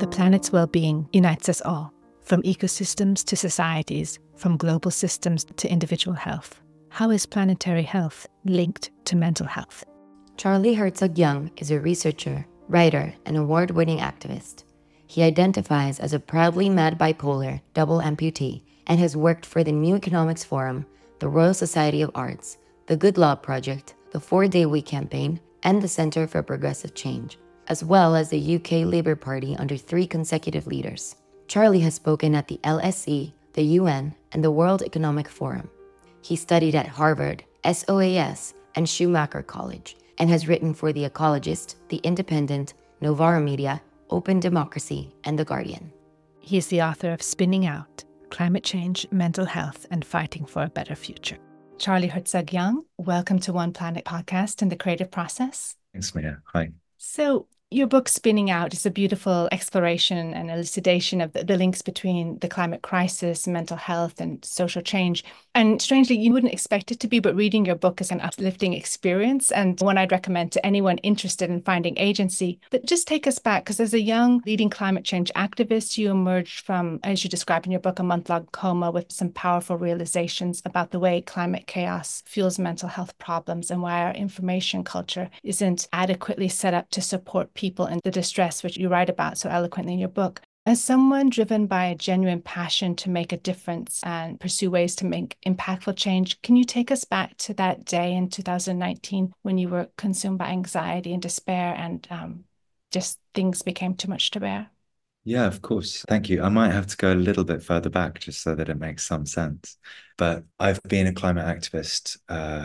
The planet's well-being unites us all, from ecosystems to societies, from global systems to individual health. How is planetary health linked to mental health? Charlie Hertzog-Young is a researcher, writer, and award-winning activist. He identifies as a proudly mad bipolar double amputee and has worked for the New Economics Forum, the Royal Society of Arts, the Good Law Project, the 4-Day Week campaign, and the Centre for Progressive Change, as well as the UK Labour Party under 3 consecutive leaders. Charlie has spoken at the LSE, the UN, and the World Economic Forum. He studied at Harvard, SOAS, and Schumacher College, and has written for The Ecologist, The Independent, Novara Media, Open Democracy, and The Guardian. He is the author of Spinning Out: Climate Change, Mental Health, and Fighting for a Better Future. Charlie Hertzog-Young, welcome to One Planet Podcast and the Creative Process. Thanks, Mia. Hi. So, your book, Spinning Out, is a beautiful exploration and elucidation of the links between the climate crisis, mental health, and social change. And strangely, you wouldn't expect it to be, but reading your book is an uplifting experience and one I'd recommend to anyone interested in finding agency. But just take us back, because as a young leading climate change activist, you emerged from, as you describe in your book, a month-long coma with some powerful realizations about the way climate chaos fuels mental health problems and why our information culture isn't adequately set up to support people in the distress which you write about so eloquently in your book. As someone driven by a genuine passion to make a difference and pursue ways to make impactful change, can you take us back to that day in 2019 when you were consumed by anxiety and despair and just things became too much to bear? Yeah, of course. Thank you. I might have to go a little bit further back just so that it makes some sense. But I've been a climate activist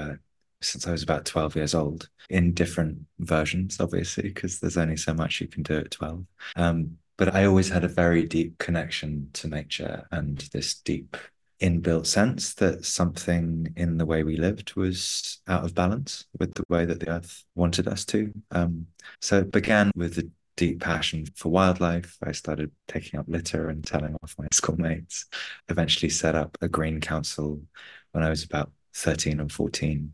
since I was about 12 years old, in different versions, obviously, because there's only so much you can do at 12. But I always had a very deep connection to nature and this deep inbuilt sense that something in the way we lived was out of balance with the way that the earth wanted us to. So it began with a deep passion for wildlife. I started taking up litter and telling off my schoolmates, eventually set up a green council when I was about 13 or 14.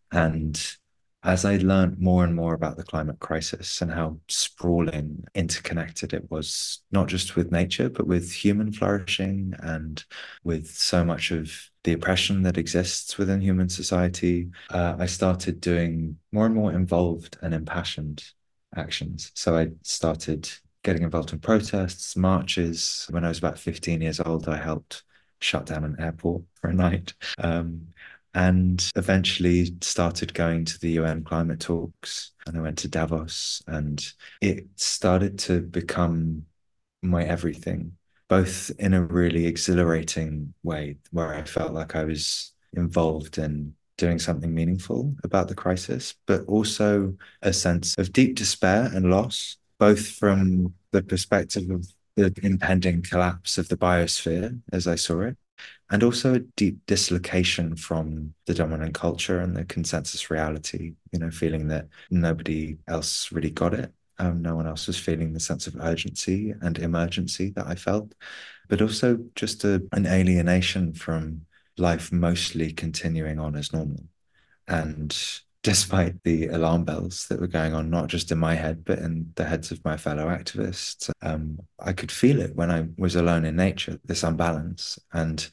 And as I learned more and more about the climate crisis and how sprawling, interconnected it was, not just with nature, but with human flourishing and with so much of the oppression that exists within human society, I started doing more and more involved and impassioned actions. So I started getting involved in protests, marches. When I was about 15 years old, I helped shut down an airport for a night. And eventually started going to the UN climate talks, and I went to Davos, and it started to become my everything, both in a really exhilarating way where I felt like I was involved in doing something meaningful about the crisis, but also a sense of deep despair and loss, both from the perspective of the impending collapse of the biosphere as I saw it, and also a deep dislocation from the dominant culture and the consensus reality, feeling that nobody else really got it. No one else was feeling the sense of urgency and emergency that I felt, but also just an alienation from life mostly continuing on as normal. And despite the alarm bells that were going on, not just in my head, but in the heads of my fellow activists, I could feel it when I was alone in nature, this unbalance. And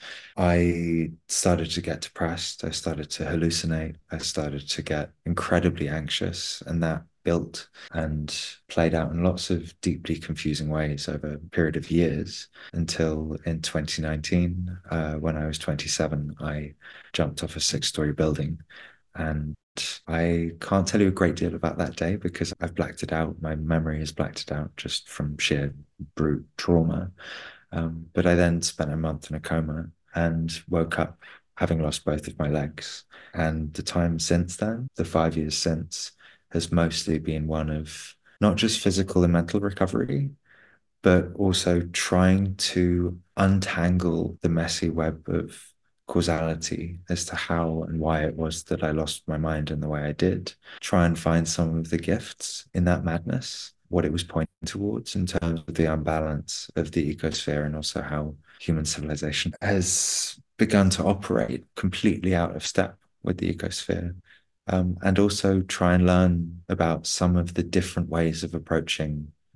I started to get depressed. I started to hallucinate. I started to get incredibly anxious, and that built and played out in lots of deeply confusing ways over a period of years until in 2019, when I was 27, I jumped off a 6-story building. And I can't tell you a great deal about that day because I've blacked it out. My memory has blacked it out just from sheer brute trauma. But I then spent a month in a coma and woke up having lost both of my legs. And the time since then, the 5 years since, has mostly been one of not just physical and mental recovery, but also trying to untangle the messy web of causality as to how and why it was that I lost my mind in the way I did. Try and find some of the gifts in that madness, what it was pointing towards in terms of the unbalance of the ecosphere and also how human civilization has begun to operate completely out of step with the ecosphere. And also try and learn about some of the different ways of approaching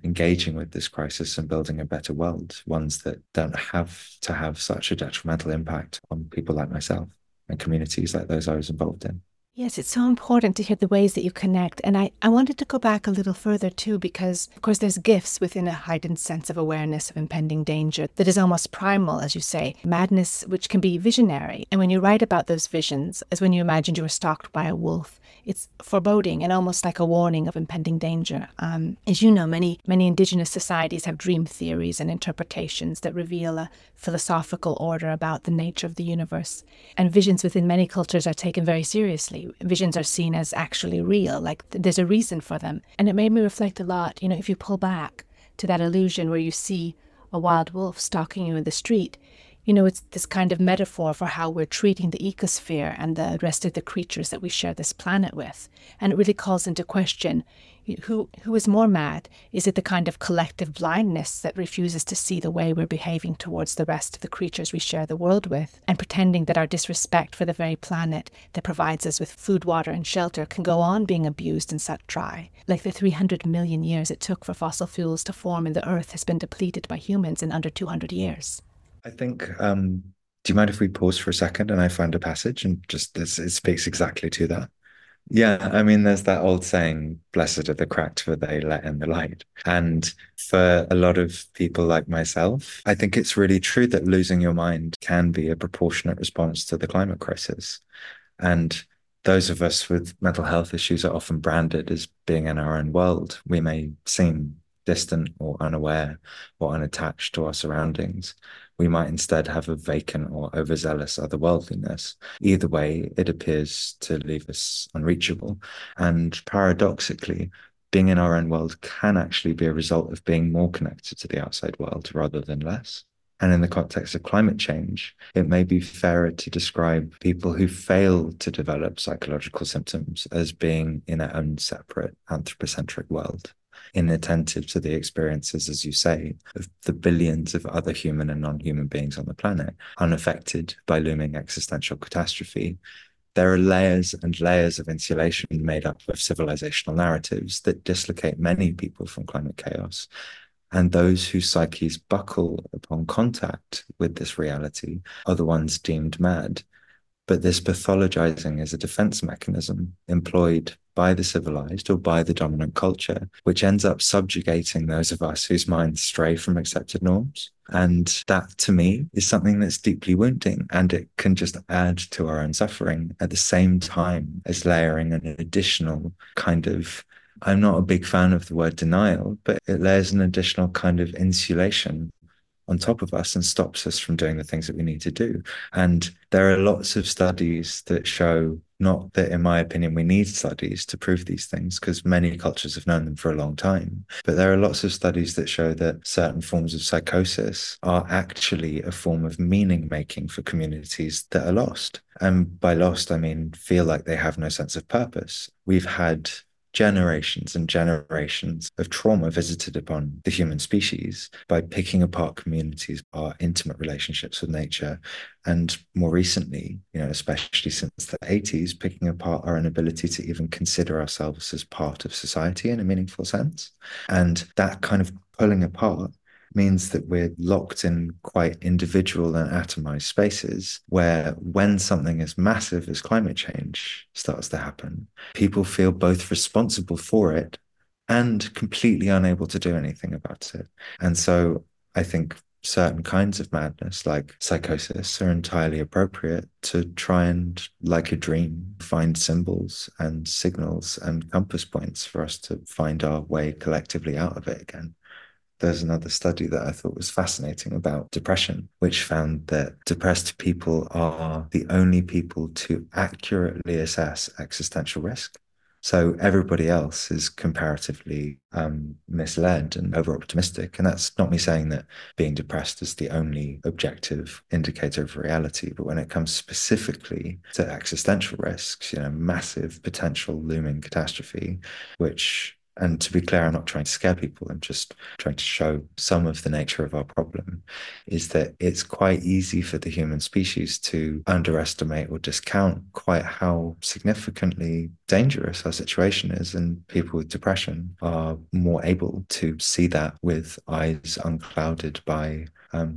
engaging with this crisis and building a better world, ones that don't have to have such a detrimental impact on people like myself and communities like those I was involved in. Yes, it's so important to hear the ways that you connect. And I wanted to go back a little further too, because of course there's gifts within a heightened sense of awareness of impending danger that is almost primal, as you say, madness, which can be visionary. And when you write about those visions, as when you imagined you were stalked by a wolf, it's foreboding and almost like a warning of impending danger. As you know, many indigenous societies have dream theories and interpretations that reveal a philosophical order about the nature of the universe. And visions within many cultures are taken very seriously. Visions are seen as actually real, like there's a reason for them. And it made me reflect a lot, if you pull back to that illusion where you see a wild wolf stalking you in the street, it's this kind of metaphor for how we're treating the ecosphere and the rest of the creatures that we share this planet with. And it really calls into question, who is more mad? Is it the kind of collective blindness that refuses to see the way we're behaving towards the rest of the creatures we share the world with, and pretending that our disrespect for the very planet that provides us with food, water, and shelter can go on being abused and sucked dry? Like the 300 million years it took for fossil fuels to form in the earth has been depleted by humans in under 200 years. I think, do you mind if we pause for a second and I find a passage and just this, it speaks exactly to that? Yeah, I mean, there's that old saying, blessed are the cracked, for they let in the light. And for a lot of people like myself, I think it's really true that losing your mind can be a proportionate response to the climate crisis. And those of us with mental health issues are often branded as being in our own world. We may seem distant or unaware or unattached to our surroundings. We might instead have a vacant or overzealous otherworldliness. Either way, it appears to leave us unreachable. And paradoxically, being in our own world can actually be a result of being more connected to the outside world rather than less. And in the context of climate change, it may be fairer to describe people who fail to develop psychological symptoms as being in their own separate anthropocentric world, inattentive to the experiences, as you say, of the billions of other human and non-human beings on the planet, unaffected by looming existential catastrophe. There are layers and layers of insulation made up of civilizational narratives that dislocate many people from climate chaos. And those whose psyches buckle upon contact with this reality are the ones deemed mad. But this pathologizing is a defense mechanism employed by the civilized or by the dominant culture, which ends up subjugating those of us whose minds stray from accepted norms. And that, to me, is something that's deeply wounding, and it can just add to our own suffering at the same time as layering an additional kind of, I'm not a big fan of the word denial, but it layers an additional kind of insulation on top of us and stops us from doing the things that we need to do. And there are lots of studies that show, not that in my opinion we need studies to prove these things, because many cultures have known them for a long time, but there are lots of studies that show that certain forms of psychosis are actually a form of meaning making for communities that are lost. And by lost, I mean feel like they have no sense of purpose. We've had generations and generations of trauma visited upon the human species by picking apart communities, our intimate relationships with nature, and more recently, especially since the 80s, picking apart our inability to even consider ourselves as part of society in a meaningful sense. And that kind of pulling apart means that we're locked in quite individual and atomized spaces where, when something as massive as climate change starts to happen, people feel both responsible for it and completely unable to do anything about it. And so I think certain kinds of madness, like psychosis, are entirely appropriate to try and, like a dream, find symbols and signals and compass points for us to find our way collectively out of it again. There's another study that I thought was fascinating about depression, which found that depressed people are the only people to accurately assess existential risk. So everybody else is comparatively misled and over-optimistic. And that's not me saying that being depressed is the only objective indicator of reality. But when it comes specifically to existential risks, massive potential looming catastrophe, which And to be clear, I'm not trying to scare people. I'm just trying to show some of the nature of our problem is that it's quite easy for the human species to underestimate or discount quite how significantly dangerous our situation is. And people with depression are more able to see that with eyes unclouded by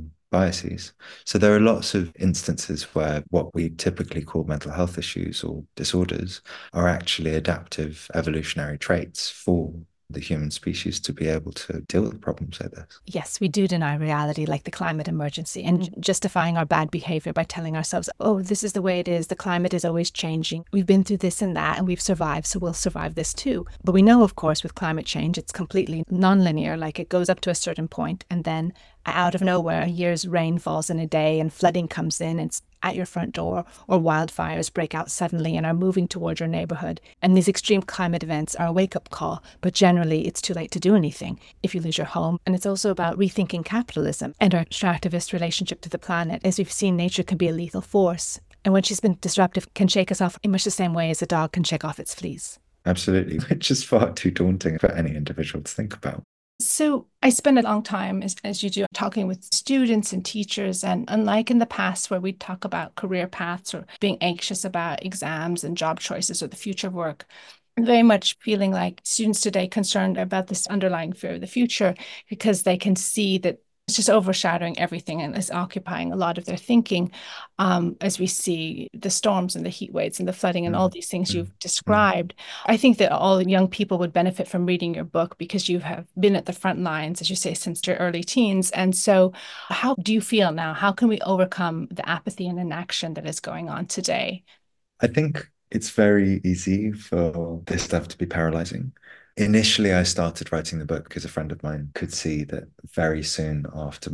biases. So there are lots of instances where what we typically call mental health issues or disorders are actually adaptive evolutionary traits for the human species to be able to deal with problems like this. Yes, we do deny reality like the climate emergency and justifying our bad behavior by telling ourselves, oh, this is the way it is. The climate is always changing. We've been through this and that and we've survived, so we'll survive this too. But we know, of course, with climate change, it's completely nonlinear. Like it goes up to a certain point and then out of nowhere, a year's rain falls in a day and flooding comes in. It's at your front door, or wildfires break out suddenly and are moving toward your neighborhood. And these extreme climate events are a wake-up call, but generally it's too late to do anything if you lose your home. And it's also about rethinking capitalism and our extractivist relationship to the planet. As we've seen, nature can be a lethal force. And when she's been disruptive, can shake us off in much the same way as a dog can shake off its fleas. Absolutely, which is far too daunting for any individual to think about. So I spend a long time, as you do, talking with students and teachers. And unlike in the past where we talk about career paths or being anxious about exams and job choices or the future of work, I'm very much feeling like students today concerned about this underlying fear of the future because they can see that it's just overshadowing everything and is occupying a lot of their thinking, as we see the storms and the heat waves and the flooding and all these things you've described. I think that all young people would benefit from reading your book because you have been at the front lines, as you say, since your early teens. And so how do you feel now? How can we overcome the apathy and inaction that is going on today? I think it's very easy for this stuff to be paralyzing. Initially, I started writing the book because a friend of mine could see that very soon after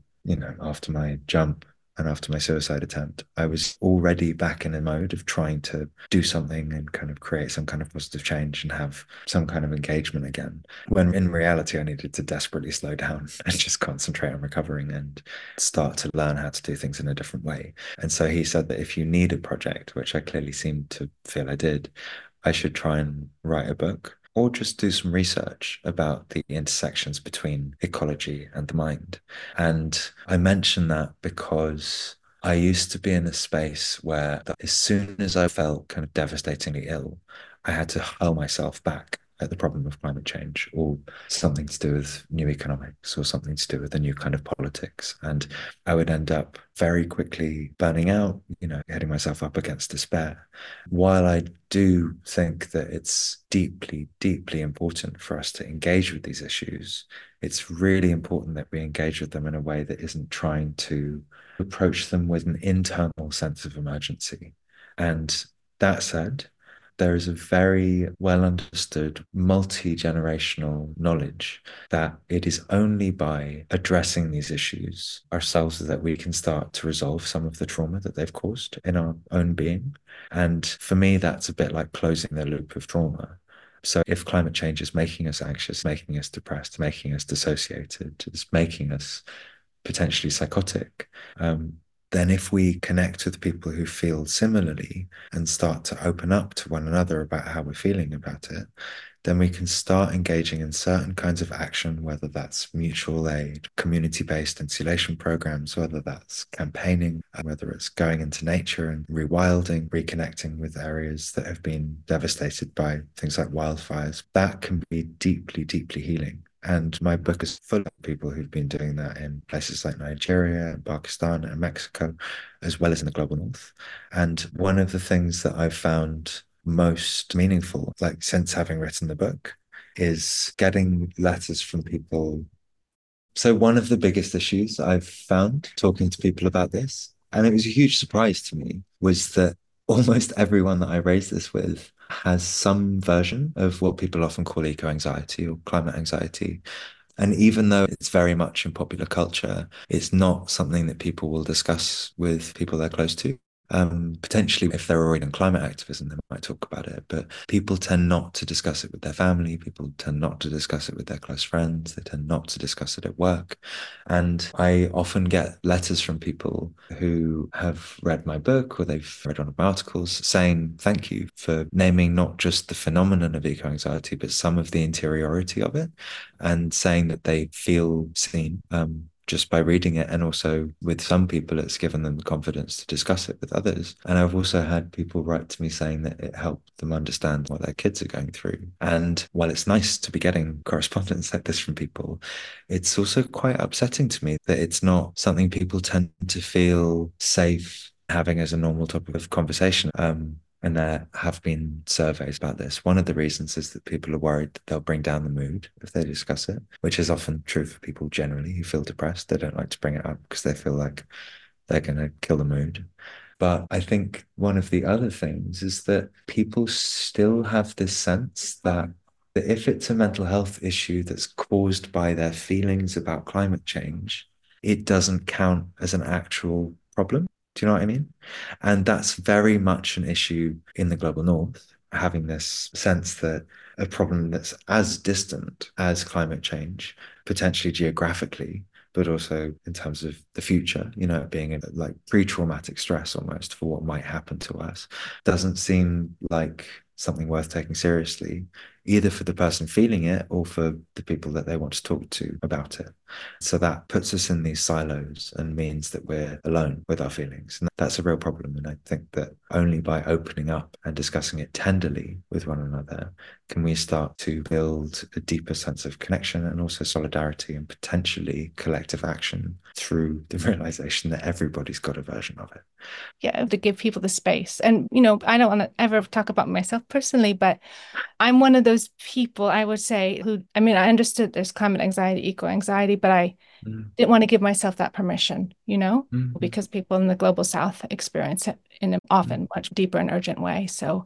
after my jump and after my suicide attempt, I was already back in a mode of trying to do something and kind of create some kind of positive change and have some kind of engagement again. When in reality, I needed to desperately slow down and just concentrate on recovering and start to learn how to do things in a different way. And so he said that if you need a project, which I clearly seemed to feel I did, I should try and write a book or just do some research about the intersections between ecology and the mind. And I mention that because I used to be in a space where as soon as I felt kind of devastatingly ill, I had to hurl myself back at the problem of climate change or something to do with new economics or something to do with a new kind of politics. And I would end up very quickly burning out, heading myself up against despair. While I do think that it's deeply, deeply important for us to engage with these issues, it's really important that we engage with them in a way that isn't trying to approach them with an internal sense of emergency. And that said, there is a very well understood multi-generational knowledge that it is only by addressing these issues ourselves that we can start to resolve some of the trauma that they've caused in our own being. And for me, that's a bit like closing the loop of trauma. So if climate change is making us anxious, making us depressed, making us dissociated, it's making us potentially psychotic, then if we connect with people who feel similarly and start to open up to one another about how we're feeling about it, then we can start engaging in certain kinds of action, whether that's mutual aid, community-based insulation programs, whether that's campaigning, whether it's going into nature and rewilding, reconnecting with areas that have been devastated by things like wildfires. That can be deeply, deeply healing. And my book is full of people who've been doing that in places like Nigeria and Pakistan and Mexico, as well as in the global north. And one of the things that I've found most meaningful, like since having written the book, is getting letters from people. So one of the biggest issues I've found talking to people about this, and it was a huge surprise to me, was that almost everyone that I raised this with has some version of what people often call eco-anxiety or climate anxiety. And even though it's very much in popular culture, it's not something that people will discuss with people they're close to. Potentially, if they're already in climate activism, they might talk about it. But people tend not to discuss it with their family. People tend not to discuss it with their close friends. They tend not to discuss it at work. And I often get letters from people who have read my book or they've read one of my articles saying thank you for naming not just the phenomenon of eco-anxiety, but some of the interiority of it, and saying that they feel seen. Just by reading it. And also with some people, it's given them the confidence to discuss it with others. And I've also had people write to me saying that it helped them understand what their kids are going through. And while it's nice to be getting correspondence like this from people, it's also quite upsetting to me that it's not something people tend to feel safe having as a normal topic of conversation. And there have been surveys about this. One of the reasons is that people are worried that they'll bring down the mood if they discuss it, which is often true for people generally who feel depressed. They don't like to bring it up because they feel like they're going to kill the mood. But I think one of the other things is that people still have this sense that if it's a mental health issue that's caused by their feelings about climate change, it doesn't count as an actual problem. Do you know what I mean? And that's very much an issue in the global north, having this sense that a problem that's as distant as climate change, potentially geographically, but also in terms of the future, being a, like pre-traumatic stress almost for what might happen to us, doesn't seem like something worth taking seriously, either for the person feeling it or for the people that they want to talk to about it. So that puts us in these silos and means that we're alone with our feelings. And that's a real problem. And I think that only by opening up and discussing it tenderly with one another can we start to build a deeper sense of connection and also solidarity and potentially collective action through the realization that everybody's got a version of it. Yeah, to give people the space. And, I don't want to ever talk about myself personally, but I'm one of those people, I would say, I understood there's climate anxiety, eco anxiety, but I didn't want to give myself that permission, because people in the global south experience it in an often much deeper and urgent way. So,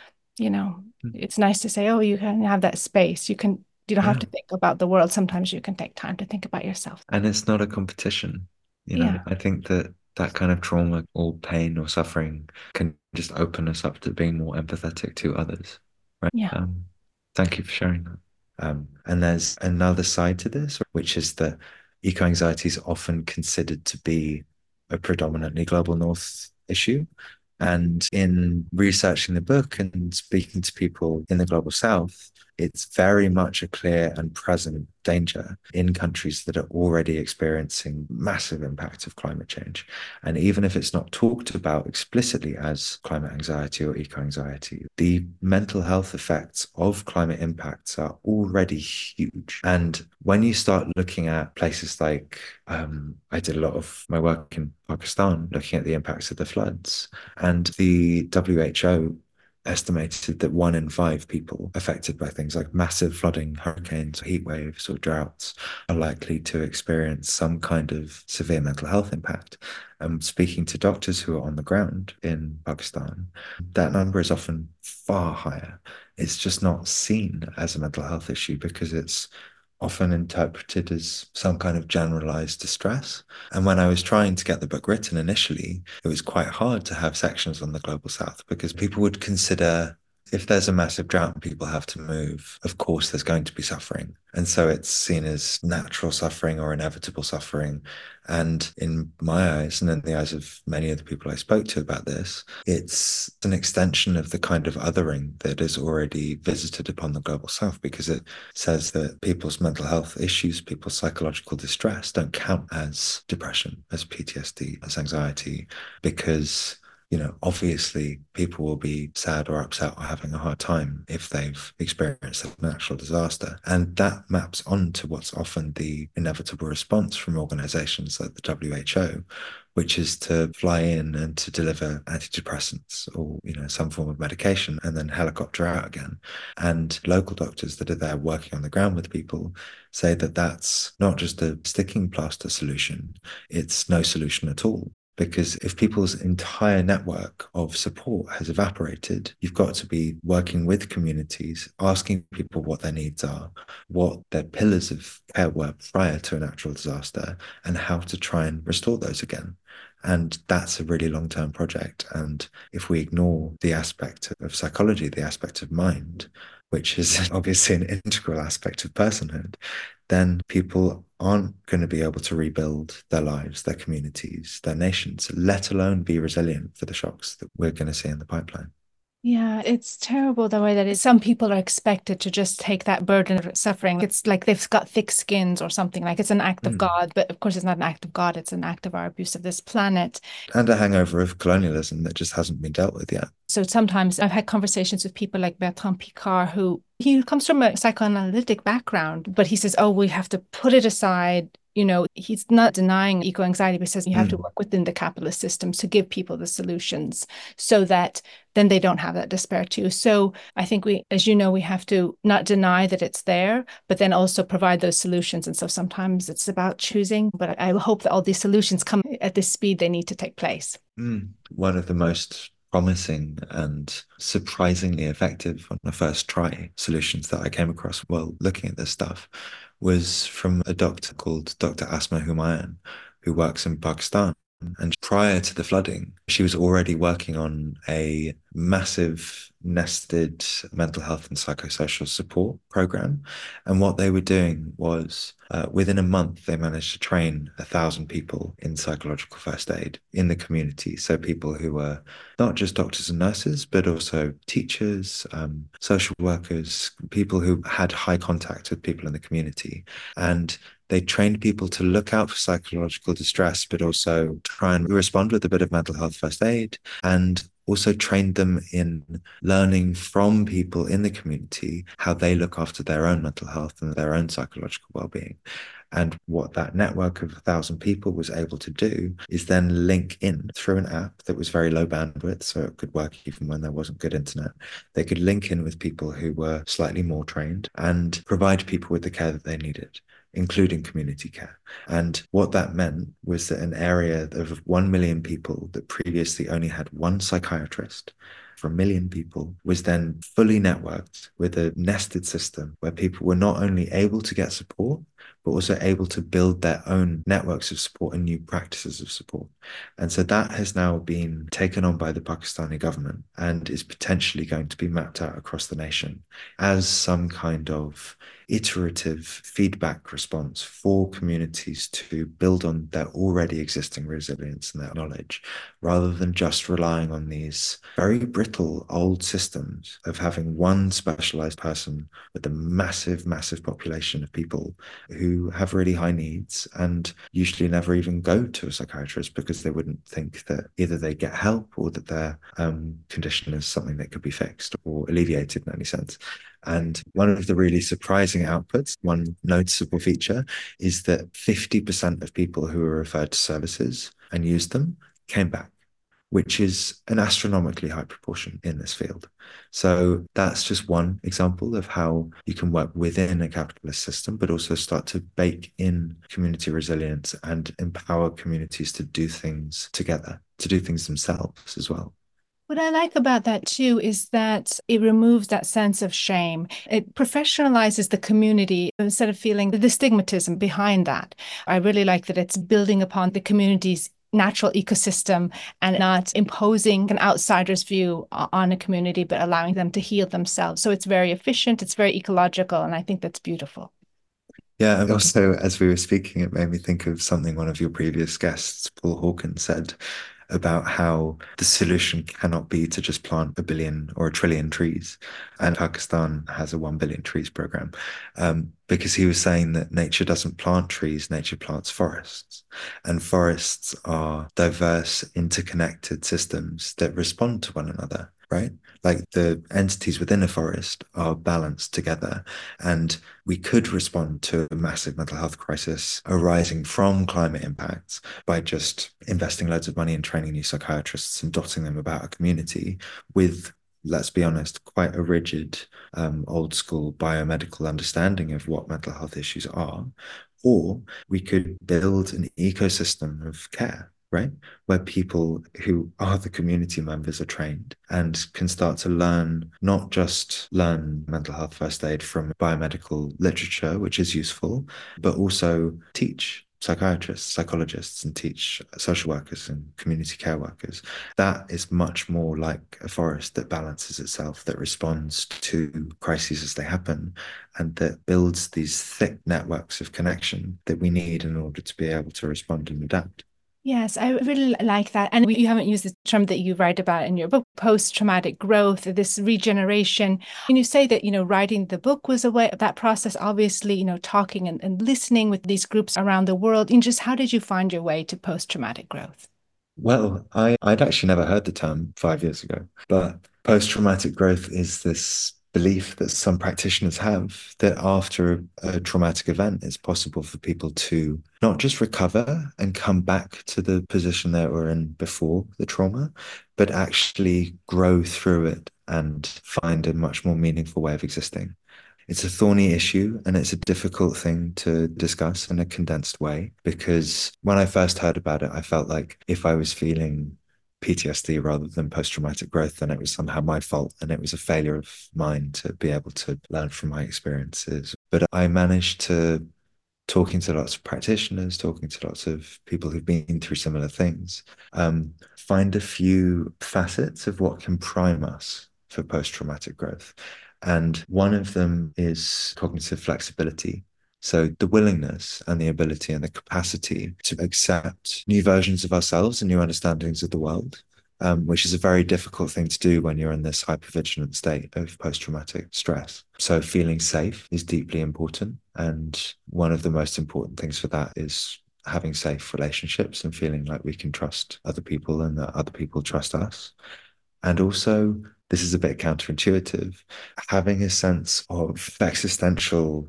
it's nice to say, oh, you can have that space. You don't have to think about the world. Sometimes you can take time to think about yourself. And it's not a competition. Yeah. I think that kind of trauma or pain or suffering can just open us up to being more empathetic to others. Right. Yeah. Thank you for sharing that. And there's another side to this, which is that eco anxiety is often considered to be a predominantly global north issue. And in researching the book and speaking to people in the global south, it's very much a clear and present danger in countries that are already experiencing massive impact of climate change. And even if it's not talked about explicitly as climate anxiety or eco anxiety, the mental health effects of climate impacts are already huge. And when you start looking at places like, I did a lot of my work in Pakistan looking at the impacts of the floods, and the WHO estimated that 1 in 5 people affected by things like massive flooding, hurricanes, heat waves, or droughts are likely to experience some kind of severe mental health impact. Speaking to doctors who are on the ground in Pakistan, that number is often far higher. It's just not seen as a mental health issue because it's often interpreted as some kind of generalized distress. And when I was trying to get the book written initially, it was quite hard to have sections on the global south because people would consider if there's a massive drought and people have to move, of course there's going to be suffering. And so it's seen as natural suffering or inevitable suffering. And in my eyes, and in the eyes of many of the people I spoke to about this, it's an extension of the kind of othering that is already visited upon the global south, because it says that people's mental health issues, people's psychological distress don't count as depression, as PTSD, as anxiety, because obviously people will be sad or upset or having a hard time if they've experienced a natural disaster. And that maps onto what's often the inevitable response from organizations like the WHO, which is to fly in and to deliver antidepressants or, some form of medication and then helicopter out again. And local doctors that are there working on the ground with people say that that's not just a sticking plaster solution, it's no solution at all. Because if people's entire network of support has evaporated, you've got to be working with communities, asking people what their needs are, what their pillars of care were prior to a natural disaster, and how to try and restore those again. And that's a really long-term project. And if we ignore the aspect of psychology, the aspect of mind, which is obviously an integral aspect of personhood, then people aren't going to be able to rebuild their lives, their communities, their nations, let alone be resilient for the shocks that we're going to see in the pipeline. Yeah, it's terrible the way that some people are expected to just take that burden of suffering. It's like they've got thick skins or something, like it's an act of God. But of course, it's not an act of God, it's an act of our abuse of this planet. And a hangover of colonialism that just hasn't been dealt with yet. So sometimes I've had conversations with people like Bertrand Piccard, who he comes from a psychoanalytic background, but he says, oh, we have to put it aside. You know, he's not denying eco-anxiety, but he says you have to work within the capitalist systems to give people the solutions so that then they don't have that despair too. So I think we, as you know, we have to not deny that it's there, but then also provide those solutions. And so sometimes it's about choosing, but I hope that all these solutions come at the speed they need to take place. One of the most promising and surprisingly effective on the first try solutions that I came across while looking at this stuff was from a doctor called Dr. Asma Humayun, who works in Pakistan. And prior to the flooding, she was already working on a massive nested mental health and psychosocial support program. And what they were doing was within a month, they managed to train 1,000 people in psychological first aid in the community. So people who were not just doctors and nurses, but also teachers, social workers, people who had high contact with people in the community. And they trained people to look out for psychological distress, but also try and respond with a bit of mental health first aid, and also trained them in learning from people in the community how they look after their own mental health and their own psychological well-being. And what that network of 1,000 people was able to do is then link in through an app that was very low bandwidth, so it could work even when there wasn't good internet. They could link in with people who were slightly more trained and provide people with the care that they needed, including community care. And what that meant was that an area of 1 million people that previously only had one psychiatrist for 1 million people was then fully networked with a nested system where people were not only able to get support, but also able to build their own networks of support and new practices of support. And so that has now been taken on by the Pakistani government and is potentially going to be mapped out across the nation as some kind of iterative feedback response for communities to build on their already existing resilience and their knowledge, rather than just relying on these very brittle old systems of having one specialized person with a massive, massive population of people who have really high needs and usually never even go to a psychiatrist because they wouldn't think that either they get help or that their condition is something that could be fixed or alleviated in any sense. And one of the really surprising outputs, one noticeable feature, is that 50% of people who were referred to services and used them came back, which is an astronomically high proportion in this field. So that's just one example of how you can work within a capitalist system, but also start to bake in community resilience and empower communities to do things together, to do things themselves as well. What I like about that too is that it removes that sense of shame. It professionalizes the community instead of feeling the stigmatism behind that. I really like that it's building upon the community's natural ecosystem and not imposing an outsider's view on a community, but allowing them to heal themselves. So it's very efficient, it's very ecological, and I think that's beautiful. Yeah, and also as we were speaking, it made me think of something one of your previous guests, Paul Hawkins, said about how the solution cannot be to just plant 1 billion or 1 trillion trees. And Pakistan has a 1 billion trees program, because he was saying that nature doesn't plant trees, nature plants forests. And forests are diverse, interconnected systems that respond to one another, right? Like the entities within a forest are balanced together. And we could respond to a massive mental health crisis arising from climate impacts by just investing loads of money in training new psychiatrists and dotting them about a community with, let's be honest, quite a rigid, old school biomedical understanding of what mental health issues are. Or we could build an ecosystem of care right? Where people who are the community members are trained and can start to learn, not just learn mental health first aid from biomedical literature, which is useful, but also teach psychiatrists, psychologists, and teach social workers and community care workers. That is much more like a forest that balances itself, that responds to crises as they happen, and that builds these thick networks of connection that we need in order to be able to respond and adapt. Yes, I really like that. And you haven't used the term that you write about in your book, post-traumatic growth, this regeneration. And you say that, writing the book was a way of that process, obviously, talking and listening with these groups around the world. And just how did you find your way to post-traumatic growth? Well, I'd actually never heard the term 5 years ago, but post-traumatic growth is this belief that some practitioners have that after a traumatic event, it's possible for people to not just recover and come back to the position they were in before the trauma, but actually grow through it and find a much more meaningful way of existing. It's a thorny issue and it's a difficult thing to discuss in a condensed way because when I first heard about it, I felt like if I was feeling PTSD rather than post-traumatic growth, then it was somehow my fault and it was a failure of mine to be able to learn from my experiences. But I managed to, talking to lots of practitioners, talking to lots of people who've been through similar things, find a few facets of what can prime us for post-traumatic growth. And one of them is cognitive flexibility. So the willingness and the ability and the capacity to accept new versions of ourselves and new understandings of the world, which is a very difficult thing to do when you're in this hypervigilant state of post-traumatic stress. So feeling safe is deeply important. And one of the most important things for that is having safe relationships and feeling like we can trust other people and that other people trust us. And also, this is a bit counterintuitive, having a sense of existential,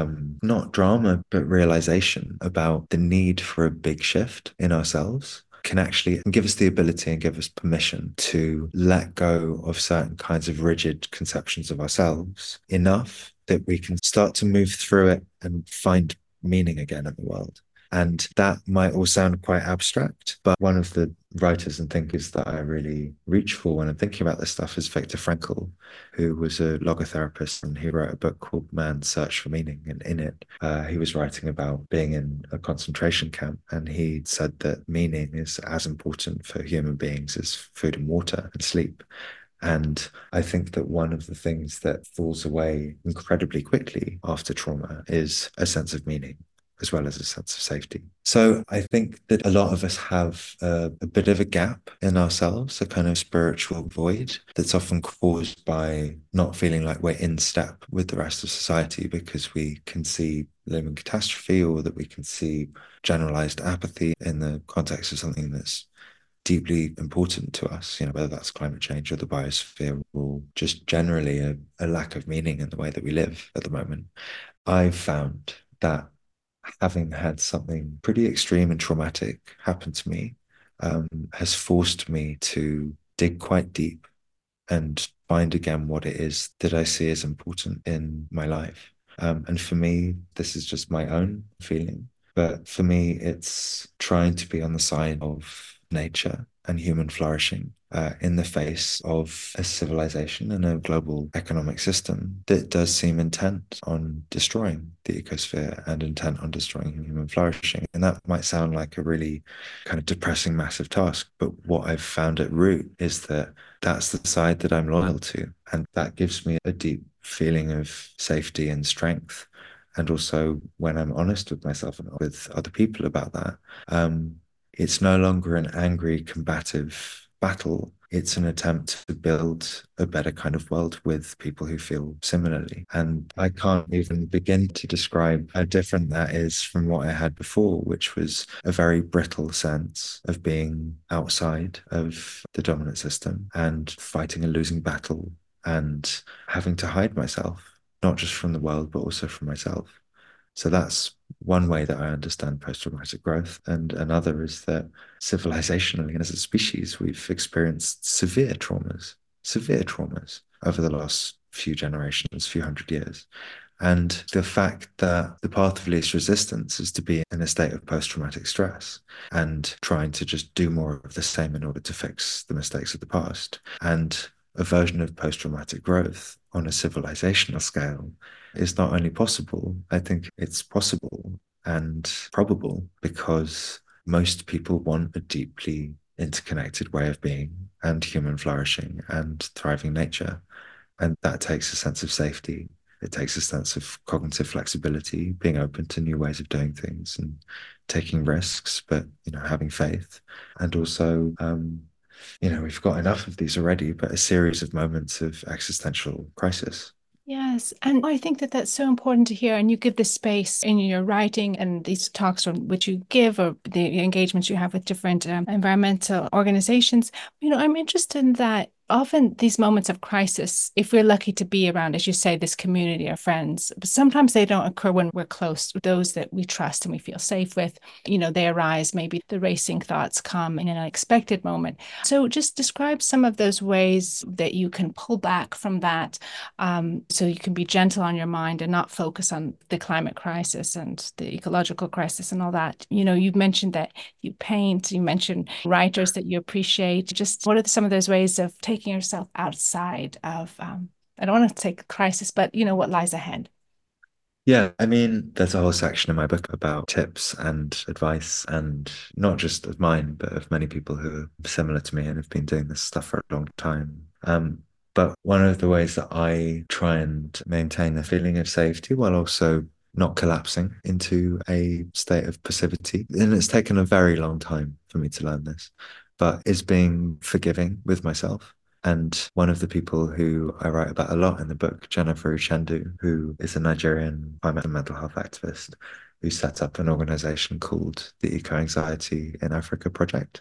not drama, but realization about the need for a big shift in ourselves can actually give us the ability and give us permission to let go of certain kinds of rigid conceptions of ourselves enough that we can start to move through it and find meaning again in the world. And that might all sound quite abstract, but one of the writers and thinkers that I really reach for when I'm thinking about this stuff is Viktor Frankl, who was a logotherapist and he wrote a book called Man's Search for Meaning. And in it, he was writing about being in a concentration camp. And he said that meaning is as important for human beings as food and water and sleep. And I think that one of the things that falls away incredibly quickly after trauma is a sense of meaning, as well as a sense of safety. So I think that a lot of us have a bit of a gap in ourselves, a kind of spiritual void that's often caused by not feeling like we're in step with the rest of society because we can see looming catastrophe or that we can see generalized apathy in the context of something that's deeply important to us, whether that's climate change or the biosphere or just generally a lack of meaning in the way that we live at the moment. I've found that having had something pretty extreme and traumatic happen to me, has forced me to dig quite deep and find again what it is that I see as important in my life. And for me, this is just my own feeling. But for me, it's trying to be on the side of nature and human flourishing in the face of a civilization and a global economic system that does seem intent on destroying the ecosphere and intent on destroying human flourishing. And that might sound like a really kind of depressing, massive task. But what I've found at root is that that's the side that I'm loyal to. And that gives me a deep feeling of safety and strength. And also, when I'm honest with myself and with other people about that, it's no longer an angry, combative battle. It's an attempt to build a better kind of world with people who feel similarly. And I can't even begin to describe how different that is from what I had before, which was a very brittle sense of being outside of the dominant system and fighting a losing battle and having to hide myself, not just from the world, but also from myself. So that's one way that I understand post-traumatic growth. And another is that civilizationally, as a species, we've experienced severe traumas over the last few generations, few hundred years. And the fact that the path of least resistance is to be in a state of post-traumatic stress and trying to just do more of the same in order to fix the mistakes of the past. And a version of post-traumatic growth on a civilizational scale is not only possible, I think it's possible and probable because most people want a deeply interconnected way of being and human flourishing and thriving nature. And that takes a sense of safety. It takes a sense of cognitive flexibility, being open to new ways of doing things and taking risks, but having faith. And also, we've got enough of these already, but a series of moments of existential crisis. Yes, and I think that that's so important to hear. And you give the space in your writing and these talks which you give, or the engagements you have with different environmental organizations. I'm interested in that. Often these moments of crisis, if we're lucky to be around, as you say, this community or friends, but sometimes they don't occur when we're close to those that we trust and we feel safe with. They arise, maybe the racing thoughts come in an unexpected moment. So just describe some of those ways that you can pull back from that, so you can be gentle on your mind and not focus on the climate crisis and the ecological crisis and all that. You've mentioned that you paint, you mentioned writers that you appreciate. Just what are some of those ways of taking yourself outside of, I don't want to take crisis, but what lies ahead? Yeah, I mean, there's a whole section in my book about tips and advice, and not just of mine, but of many people who are similar to me and have been doing this stuff for a long time. But one of the ways that I try and maintain a feeling of safety while also not collapsing into a state of passivity, and it's taken a very long time for me to learn this, but is being forgiving with myself. And one of the people who I write about a lot in the book, Jennifer Uchendu, who is a Nigerian climate and mental health activist who set up an organization called the Eco Anxiety in Africa Project.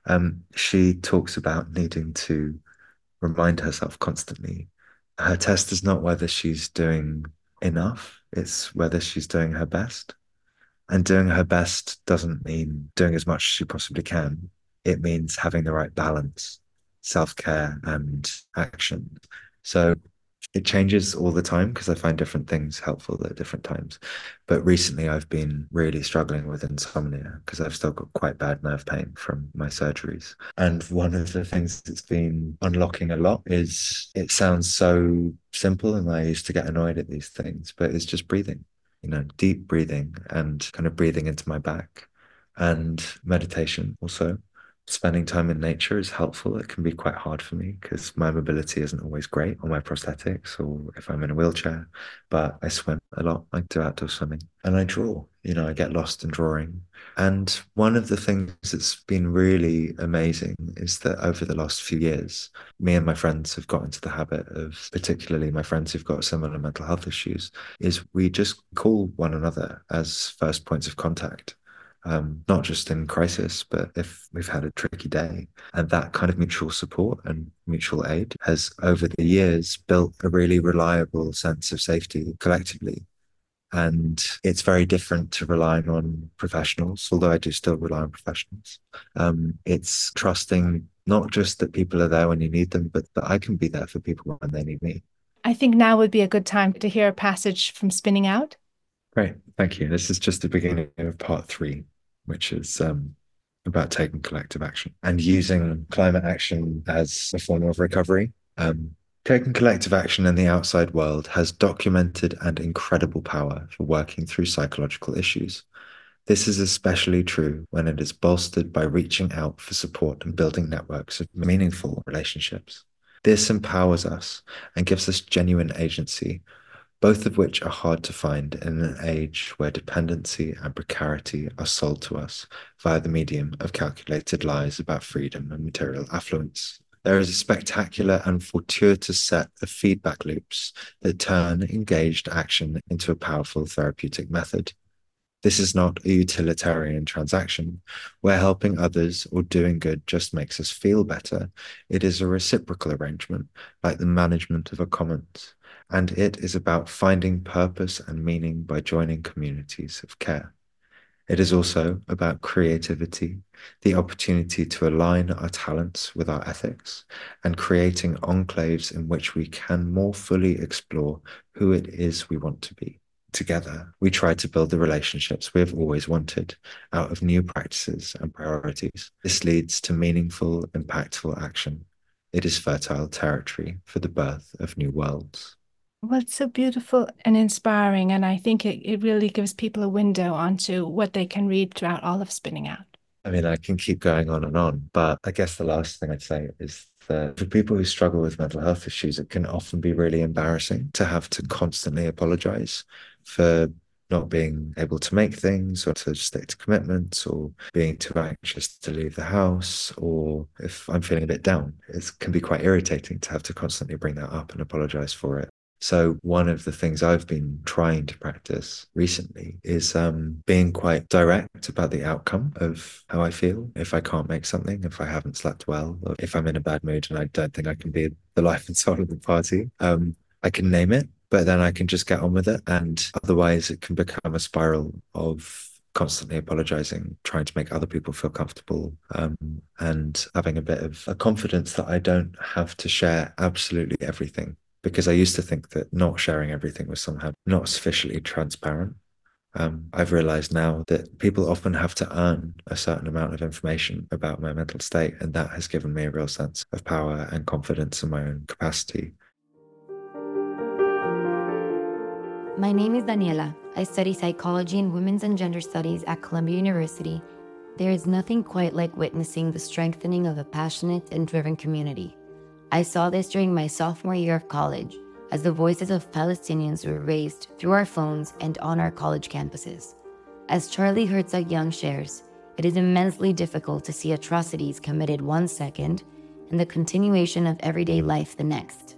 She talks about needing to remind herself constantly. Her test is not whether she's doing enough, it's whether she's doing her best. And doing her best doesn't mean doing as much as she possibly can. It means having the right balance, self-care and action. So it changes all the time because I find different things helpful at different times. But recently I've been really struggling with insomnia because I've still got quite bad nerve pain from my surgeries. And one of the things that's been unlocking a lot is, it sounds so simple and I used to get annoyed at these things, but it's just breathing, deep breathing and kind of breathing into my back, and meditation also. Spending time in nature is helpful. It can be quite hard for me because my mobility isn't always great on my prosthetics or if I'm in a wheelchair, but I swim a lot. I do outdoor swimming and I draw. I get lost in drawing. And one of the things that's been really amazing is that over the last few years, me and my friends have got into the habit of, particularly my friends who've got similar mental health issues, is we just call one another as first points of contact. Not just in crisis, but if we've had a tricky day. And that kind of mutual support and mutual aid has, over the years, built a really reliable sense of safety collectively. And it's very different to relying on professionals, although I do still rely on professionals. It's trusting not just that people are there when you need them, but that I can be there for people when they need me. I think now would be a good time to hear a passage from Spinning Out. Great. Thank you. This is just the beginning of part 3, which is about taking collective action and using climate action as a form of recovery. Taking collective action in the outside world has documented and incredible power for working through psychological issues. This is especially true when it is bolstered by reaching out for support and building networks of meaningful relationships. This empowers us and gives us genuine agency, both of which are hard to find in an age where dependency and precarity are sold to us via the medium of calculated lies about freedom and material affluence. There is a spectacular and fortuitous set of feedback loops that turn engaged action into a powerful therapeutic method. This is not a utilitarian transaction where helping others or doing good just makes us feel better. It is a reciprocal arrangement, like the management of a commons, and it is about finding purpose and meaning by joining communities of care. It is also about creativity, the opportunity to align our talents with our ethics, and creating enclaves in which we can more fully explore who it is we want to be. Together, we try to build the relationships we have always wanted out of new practices and priorities. This leads to meaningful, impactful action. It is fertile territory for the birth of new worlds. Well, it's so beautiful and inspiring. And I think it really gives people a window onto what they can read throughout all of Spinning Out. I mean, I can keep going on, but I guess the last thing I'd say is that for people who struggle with mental health issues, it can often be really embarrassing to have to constantly apologize for not being able to make things or to stick to commitments or being too anxious to leave the house. Or if I'm feeling a bit down, it can be quite irritating to have to constantly bring that up and apologize for it. So one of the things I've been trying to practice recently is being quite direct about the outcome of how I feel. If I can't make something, if I haven't slept well, or if I'm in a bad mood and I don't think I can be the life and soul of the party, I can name it, but then I can just get on with it. And otherwise it can become a spiral of constantly apologizing, trying to make other people feel comfortable, and having a bit of a confidence that I don't have to share absolutely everything, because I used to think that not sharing everything was somehow not sufficiently transparent. I've realized now that people often have to earn a certain amount of information about my mental state, and that has given me a real sense of power and confidence in my own capacity. My name is Daniela. I study psychology and women's and gender studies at Columbia University. There is nothing quite like witnessing the strengthening of a passionate and driven community. I saw this during my sophomore year of college, as the voices of Palestinians were raised through our phones and on our college campuses. As Charlie Herzog-Young shares, it is immensely difficult to see atrocities committed one second and the continuation of everyday life the next.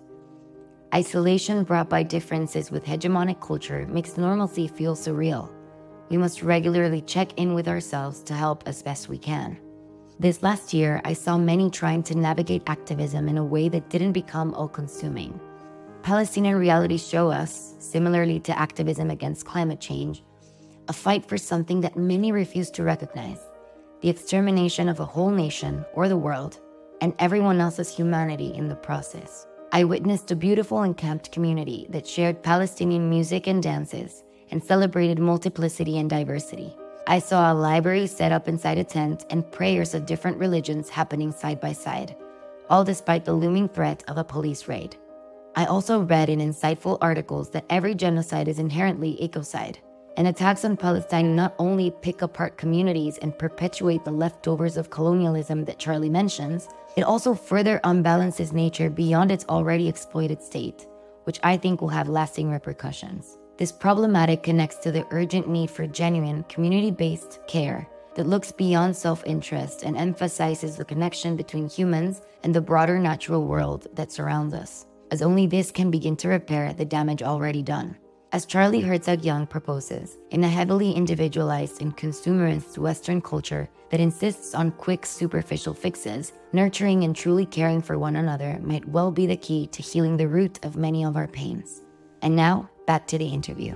Isolation brought by differences with hegemonic culture makes normalcy feel surreal. We must regularly check in with ourselves to help as best we can. This last year, I saw many trying to navigate activism in a way that didn't become all-consuming. Palestinian realities show us, similarly to activism against climate change, a fight for something that many refuse to recognize: the extermination of a whole nation or the world, and everyone else's humanity in the process. I witnessed a beautiful encamped community that shared Palestinian music and dances and celebrated multiplicity and diversity. I saw a library set up inside a tent and prayers of different religions happening side by side, all despite the looming threat of a police raid. I also read in insightful articles that every genocide is inherently ecocide, and attacks on Palestine not only pick apart communities and perpetuate the leftovers of colonialism that Charlie mentions, it also further unbalances nature beyond its already exploited state, which I think will have lasting repercussions. This problematic connects to the urgent need for genuine, community-based care that looks beyond self-interest and emphasizes the connection between humans and the broader natural world that surrounds us, as only this can begin to repair the damage already done. As Charlie Herzog-Young proposes, in a heavily individualized and consumerist Western culture that insists on quick, superficial fixes, nurturing and truly caring for one another might well be the key to healing the root of many of our pains. And now, back to the interview.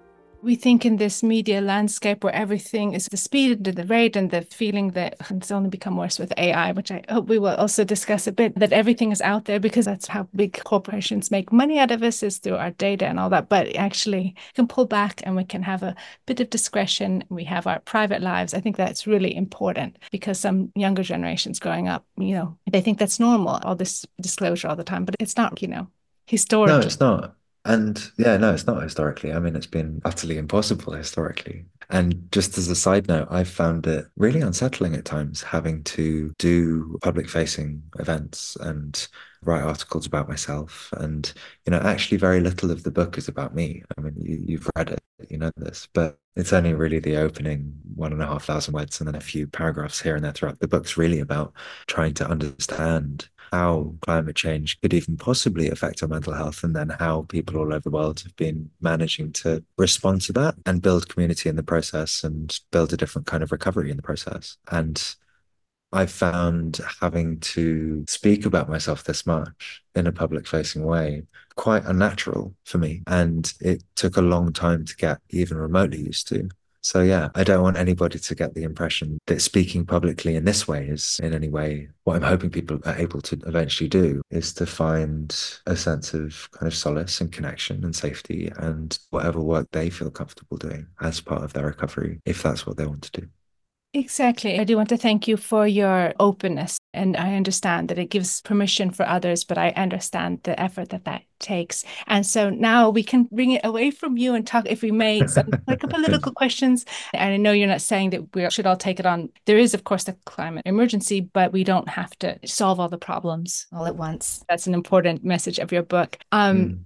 We think in this media landscape where everything is the speed and the rate and the feeling that it's only become worse with AI, which I hope we will also discuss a bit, that everything is out there because that's how big corporations make money out of us, is through our data and all that. But actually we can pull back and we can have a bit of discretion. We have our private lives. I think that's really important because some younger generations growing up, they think that's normal, all this disclosure all the time, but it's not, historically. No, it's not. And yeah, no, it's not historically. I mean, it's been utterly impossible historically. And just as a side note, I've found it really unsettling at times having to do public facing events and write articles about myself. And, actually very little of the book is about me. I mean, you've read it, you know this, but it's only really the opening 1,500 words and then a few paragraphs here and there throughout. The book's really about trying to understand how climate change could even possibly affect our mental health, and then how people all over the world have been managing to respond to that and build community in the process and build a different kind of recovery in the process. And I've found having to speak about myself this much in a public facing way quite unnatural for me. And it took a long time to get even remotely used to. So yeah, I don't want anybody to get the impression that speaking publicly in this way is in any way what I'm hoping people are able to eventually do is to find a sense of kind of solace and connection and safety and whatever work they feel comfortable doing as part of their recovery, if that's what they want to do. Exactly. I do want to thank you for your openness. And I understand that it gives permission for others, but I understand the effort that that takes. And so now we can bring it away from you and talk, if we may, some like political questions. And I know you're not saying that we should all take it on. There is, of course, the climate emergency, but we don't have to solve all the problems all at once. That's an important message of your book. Mm.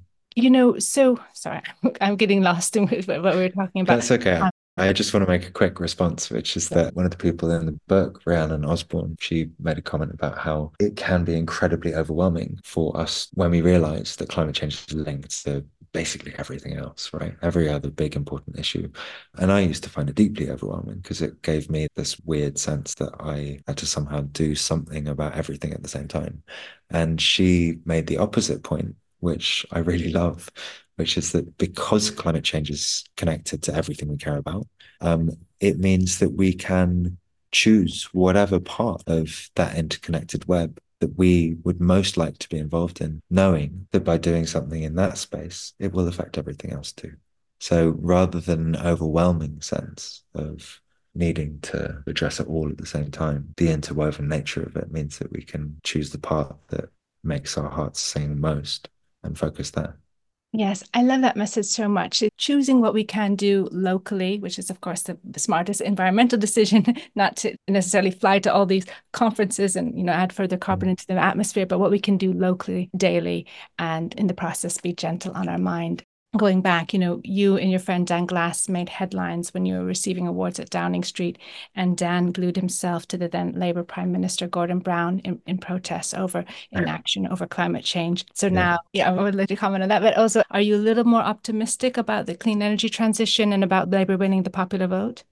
So sorry, I'm getting lost in what we were talking about. That's okay. I just want to make a quick response, which is that one of the people in the book, Rhiannon Osborne, she made a comment about how it can be incredibly overwhelming for us when we realize that climate change is linked to basically everything else, right? Every other big important issue. And I used to find it deeply overwhelming because it gave me this weird sense that I had to somehow do something about everything at the same time. And she made the opposite point, which I really love, which is that because climate change is connected to everything we care about, it means that we can choose whatever part of that interconnected web that we would most like to be involved in, knowing that by doing something in that space, it will affect everything else too. So rather than an overwhelming sense of needing to address it all at the same time, the interwoven nature of it means that we can choose the part that makes our hearts sing most and focus there. Yes, I love that message so much. Choosing what we can do locally, which is, of course, the smartest environmental decision, not to necessarily fly to all these conferences and, add further carbon into the atmosphere, but what we can do locally, daily, and in the process, be gentle on our mind. Going back, you and your friend Dan Glass made headlines when you were receiving awards at Downing Street, and Dan glued himself to the then Labour Prime Minister Gordon Brown in protest over inaction over climate change. So now, I would like to comment on that. But also, are you a little more optimistic about the clean energy transition and about Labour winning the popular vote?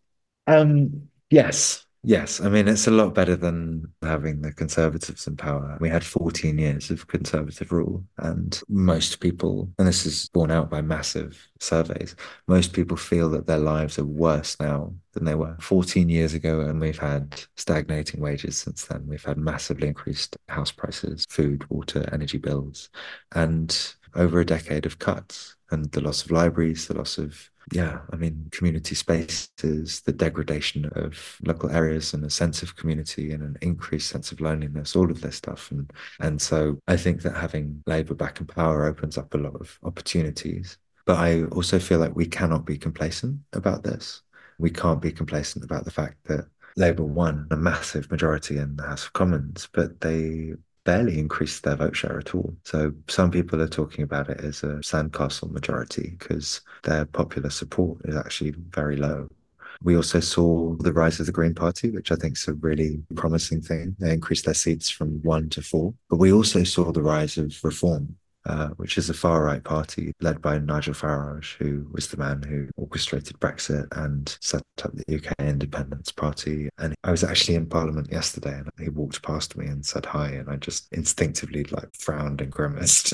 Yes. Yes. I mean, it's a lot better than having the Conservatives in power. We had 14 years of Conservative rule, and most people, and this is borne out by massive surveys, most people feel that their lives are worse now than they were 14 years ago. And we've had stagnating wages since then. We've had massively increased house prices, food, water, energy bills, and over a decade of cuts and the loss of libraries, the loss of community spaces, the degradation of local areas and a sense of community and an increased sense of loneliness, all of this stuff. And so I think that having Labour back in power opens up a lot of opportunities. But I also feel like we cannot be complacent about this. We can't be complacent about the fact that Labour won a massive majority in the House of Commons, but they barely increased their vote share at all. So some people are talking about it as a sandcastle majority because their popular support is actually very low. We also saw the rise of the Green Party, which I think is a really promising thing. They increased their seats from 1 to 4. But we also saw the rise of Reform, which is a far-right party led by Nigel Farage, who was the man who orchestrated Brexit and set up the UK Independence Party. And I was actually in Parliament yesterday, and he walked past me and said hi, and I just instinctively frowned and grimaced.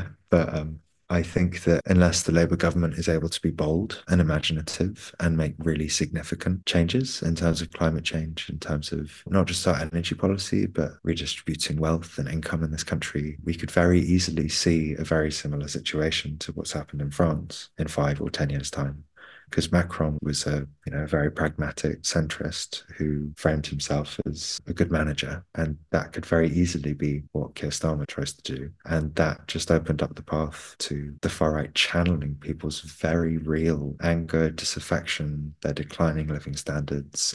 But I think that unless the Labour government is able to be bold and imaginative and make really significant changes in terms of climate change, in terms of not just our energy policy, but redistributing wealth and income in this country, we could very easily see a very similar situation to what's happened in France in 5 or 10 years' time. Because Macron was a very pragmatic centrist who framed himself as a good manager, and that could very easily be what Keir Starmer tries to do. And that just opened up the path to the far right channeling people's very real anger, disaffection, their declining living standards.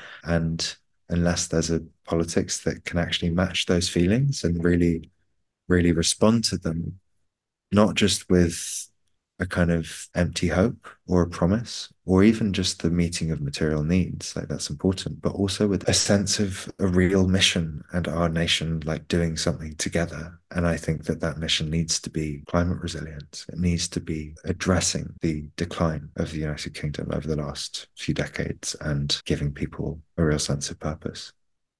And unless there's a politics that can actually match those feelings and really, really respond to them, not just with a kind of empty hope or a promise, or even just the meeting of material needs, that's important, but also with a sense of a real mission and our nation doing something together. And I think that mission needs to be climate resilience. It needs to be addressing the decline of the United Kingdom over the last few decades and giving people a real sense of purpose.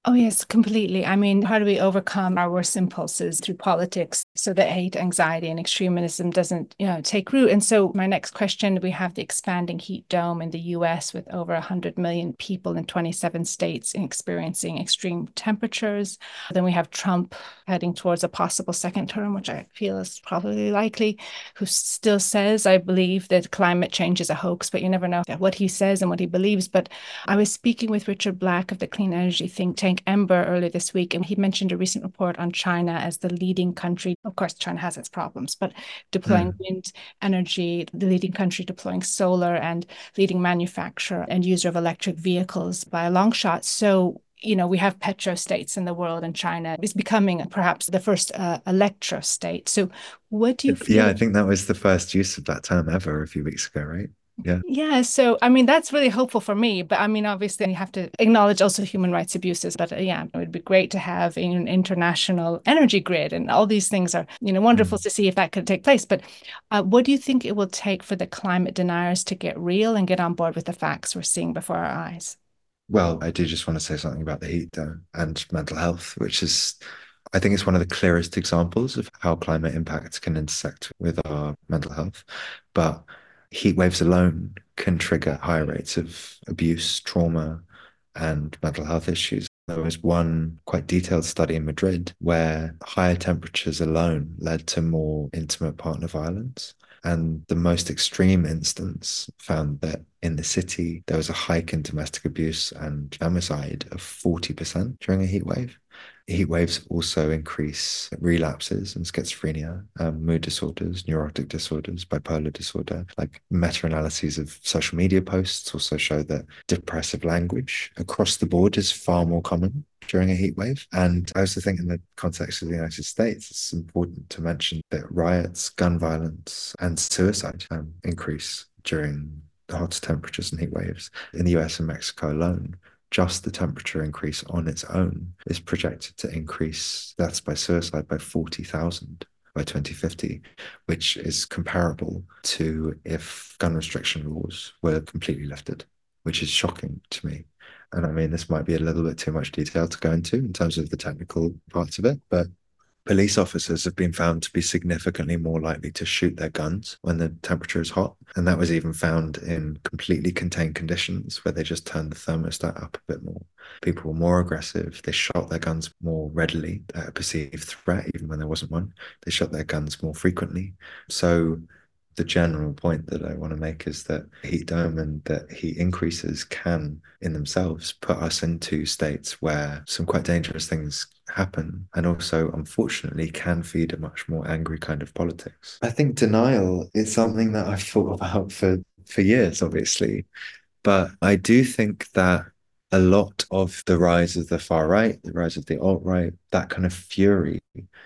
Oh, yes, completely. I mean, how do we overcome our worst impulses through politics so that hate, anxiety, and extremism doesn't, take root? And so, my next question, we have the expanding heat dome in the US with over 100 million people in 27 states experiencing extreme temperatures. Then we have Trump heading towards a possible second term, which I feel is probably likely, who still says, I believe that climate change is a hoax, but you never know what he says and what he believes. But I was speaking with Richard Black of the clean energy think tank Ember earlier this week, and he mentioned a recent report on China as the leading country. Of course, China has its problems, but deploying wind energy, the leading country deploying solar, and leading manufacturer and user of electric vehicles by a long shot. So we have petro-states in the world, and China is becoming perhaps the first electro-state. So what do you Yeah, feel? I think that was the first use of that term ever a few weeks ago, right? Yeah. Yeah, so I mean that's really hopeful for me, but I mean obviously you have to acknowledge also human rights abuses. But yeah, it would be great to have an international energy grid, and all these things are wonderful Mm. to see if that could take place. But what do you think it will take for the climate deniers to get real and get on board with the facts we're seeing before our eyes? Well, I do just want to say something about the heat though, and mental health, which is, I think it's one of the clearest examples of how climate impacts can intersect with our mental health. But heat waves alone can trigger higher rates of abuse, trauma, and mental health issues. There was one quite detailed study in Madrid where higher temperatures alone led to more intimate partner violence. And the most extreme instance found that in the city, there was a hike in domestic abuse and femicide of 40% during a heat wave. Heat waves also increase relapses in schizophrenia, mood disorders, neurotic disorders, bipolar disorder. Like meta-analyses of social media posts also show that depressive language across the board is far more common during a heat wave. And I also think in the context of the United States, it's important to mention that riots, gun violence, and suicide increase during the hottest temperatures and heat waves. In the US and Mexico alone, just the temperature increase on its own is projected to increase deaths by suicide by 40,000 by 2050, which is comparable to if gun restriction laws were completely lifted, which is shocking to me. And I mean, this might be a little bit too much detail to go into in terms of the technical parts of it, but police officers have been found to be significantly more likely to shoot their guns when the temperature is hot. And that was even found in completely contained conditions where they just turned the thermostat up a bit more. People were more aggressive. They shot their guns more readily at a perceived threat, even when there wasn't one. They shot their guns more frequently. So the general point that I want to make is that heat dome and that heat increases can, in themselves, put us into states where some quite dangerous things happen, and also, unfortunately, can feed a much more angry kind of politics. I think denial is something that I've thought about for years, obviously, but I do think that a lot of the rise of the far right, the rise of the alt right, that kind of fury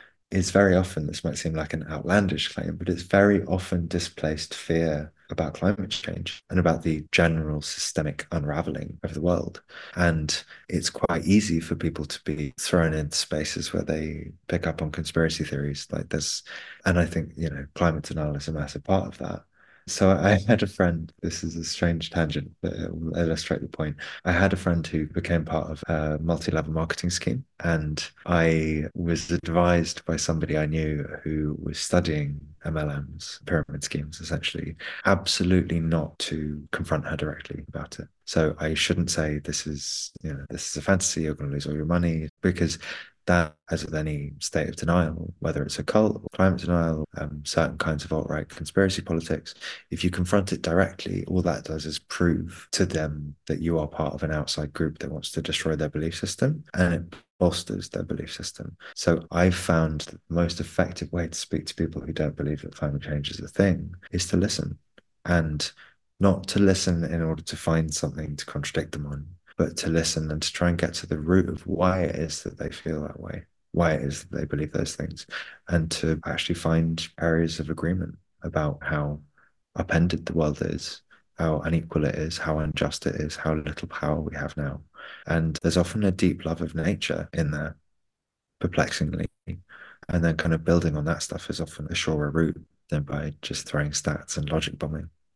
is very often, this might seem like an outlandish claim, but it's very often displaced fear about climate change and about the general systemic unraveling of the world. And it's quite easy for people to be thrown into spaces where they pick up on conspiracy theories like this. And I think, climate denial is a massive part of that. So I had a friend, this is a strange tangent, but it will illustrate the point. I had a friend who became part of a multi-level marketing scheme, and I was advised by somebody I knew who was studying MLMs, pyramid schemes, essentially, absolutely not to confront her directly about it. So I shouldn't say this is a fantasy, you're going to lose all your money, because that, as with any state of denial, whether it's a cult or climate denial, certain kinds of alt-right conspiracy politics, if you confront it directly, all that does is prove to them that you are part of an outside group that wants to destroy their belief system, and it bolsters their belief system. So I've found that the most effective way to speak to people who don't believe that climate change is a thing is to listen, and not to listen in order to find something to contradict them on, but to listen and to try and get to the root of why it is that they feel that way, why it is that they believe those things, and to actually find areas of agreement about how upended the world is, how unequal it is, how unjust it is, how little power we have now. And there's often a deep love of nature in there, perplexingly. And then kind of building on that stuff is often a surer route than by just throwing stats and logic bombing.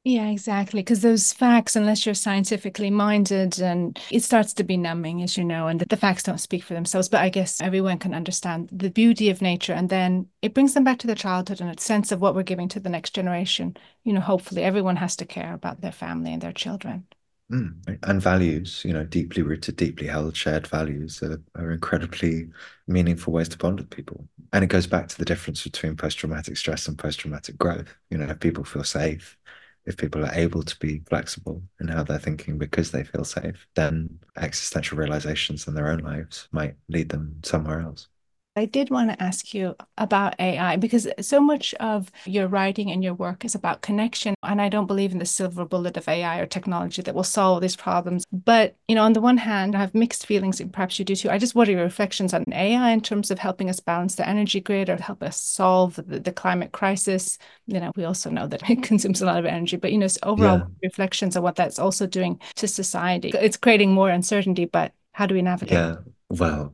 Yeah, exactly. Because those facts, unless you're scientifically minded, and it starts to be numbing, as you know, and the facts don't speak for themselves. But I guess everyone can understand the beauty of nature. And then it brings them back to their childhood and a sense of what we're giving to the next generation. Hopefully everyone has to care about their family and their children. And values, deeply rooted, deeply held, shared values are incredibly meaningful ways to bond with people. And it goes back to the difference between post-traumatic stress and post-traumatic growth. If people feel safe, if people are able to be flexible in how they're thinking because they feel safe, then existential realizations in their own lives might lead them somewhere else. I did want to ask you about AI because so much of your writing and your work is about connection. And I don't believe in the silver bullet of AI or technology that will solve these problems. But, on the one hand, I have mixed feelings, and perhaps you do too. I just what are your reflections on AI in terms of helping us balance the energy grid or help us solve the climate crisis? We also know that it consumes a lot of energy, but, overall Yeah, reflections on what that's also doing to society. It's creating more uncertainty, but how do we navigate? yeah. Well,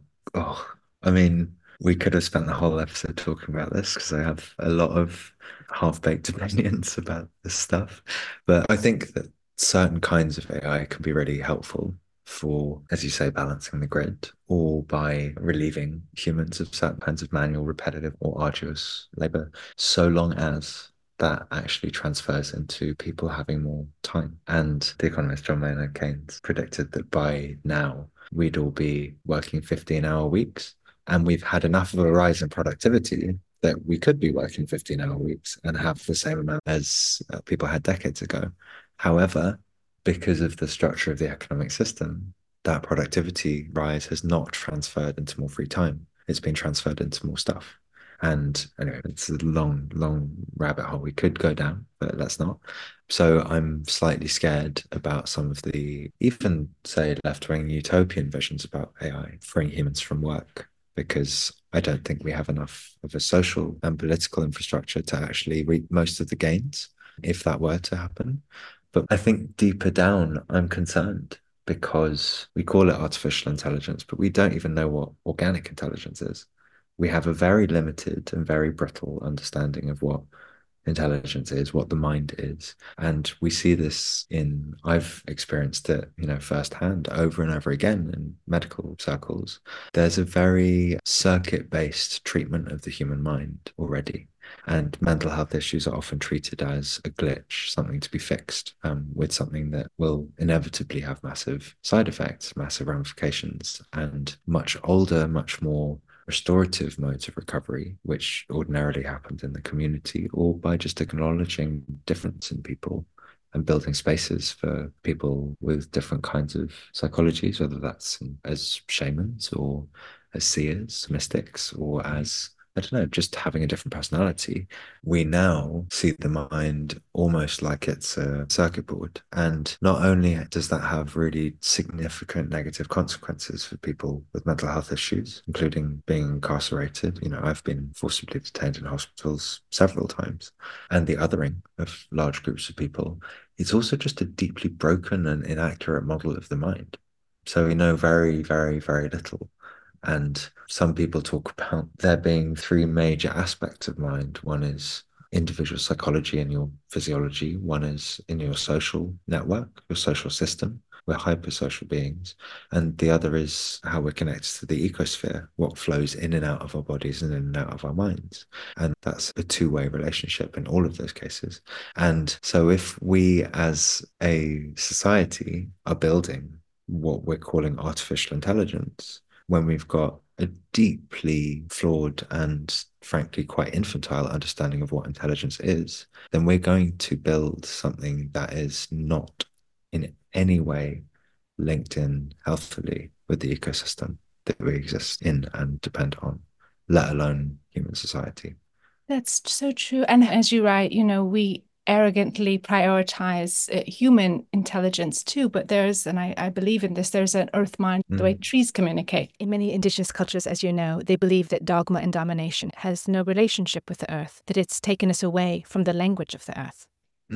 I mean, we could have spent the whole episode talking about this because I have a lot of half-baked opinions about this stuff. But I think that certain kinds of AI can be really helpful for, as you say, balancing the grid or by relieving humans of certain kinds of manual, repetitive, or arduous labor, so long as that actually transfers into people having more time. And the economist John Maynard Keynes predicted that by now we'd all be working 15-hour weeks. And we've had enough of a rise in productivity that we could be working 15-hour weeks and have the same amount as people had decades ago. However, because of the structure of the economic system, that productivity rise has not transferred into more free time. It's been transferred into more stuff. And anyway, it's a long, long rabbit hole we could go down, but let's not. So I'm slightly scared about some of the, even say, left-wing utopian visions about AI freeing humans from work, because I don't think we have enough of a social and political infrastructure to actually reap most of the gains if that were to happen. But I think deeper down, I'm concerned because we call it artificial intelligence, but we don't even know what organic intelligence is. We have a very limited and very brittle understanding of what intelligence is, what the mind is. And we see this I've experienced it, firsthand over and over again in medical circles. There's a very circuit-based treatment of the human mind already. And mental health issues are often treated as a glitch, something to be fixed, with something that will inevitably have massive side effects, massive ramifications, and much older, much more restorative modes of recovery, which ordinarily happens in the community, or by just acknowledging difference in people and building spaces for people with different kinds of psychologies, whether that's as shamans or as seers, mystics, or as I don't know, just having a different personality. We now see the mind almost like it's a circuit board. And not only does that have really significant negative consequences for people with mental health issues, including being incarcerated. I've been forcibly detained in hospitals several times, and the othering of large groups of people. It's also just a deeply broken and inaccurate model of the mind. So we know very, very, very little. And some people talk about there being three major aspects of mind. One is individual psychology and your physiology. One is in your social network, your social system. We're hypersocial beings. And the other is how we're connected to the ecosphere, what flows in and out of our bodies and in and out of our minds. And that's a two-way relationship in all of those cases. And so if we as a society are building what we're calling artificial intelligence, when we've got a deeply flawed and frankly quite infantile understanding of what intelligence is, then we're going to build something that is not in any way linked in healthily with the ecosystem that we exist in and depend on, let alone human society. That's so true. And as you write, we arrogantly prioritize human intelligence too. But and I believe in this, there's an earth mind, the way trees communicate. In many indigenous cultures, as you know, they believe that dogma and domination has no relationship with the earth, that it's taken us away from the language of the earth.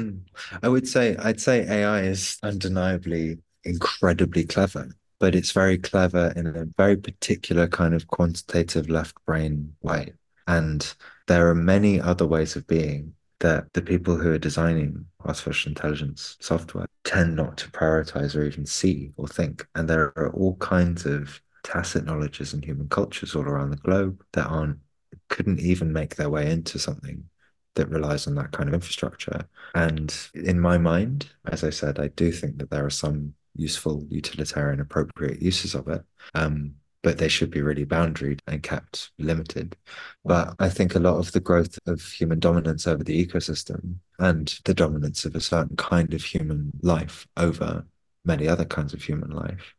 I'd say AI is undeniably incredibly clever, but it's very clever in a very particular kind of quantitative left brain way. And there are many other ways of being that the people who are designing artificial intelligence software tend not to prioritize or even see or think. And there are all kinds of tacit knowledges in human cultures all around the globe that couldn't even make their way into something that relies on that kind of infrastructure. And in my mind, as I said, I do think that there are some useful, utilitarian, appropriate uses of it. But they should be really boundaried and kept limited. But I think a lot of the growth of human dominance over the ecosystem and the dominance of a certain kind of human life over many other kinds of human life,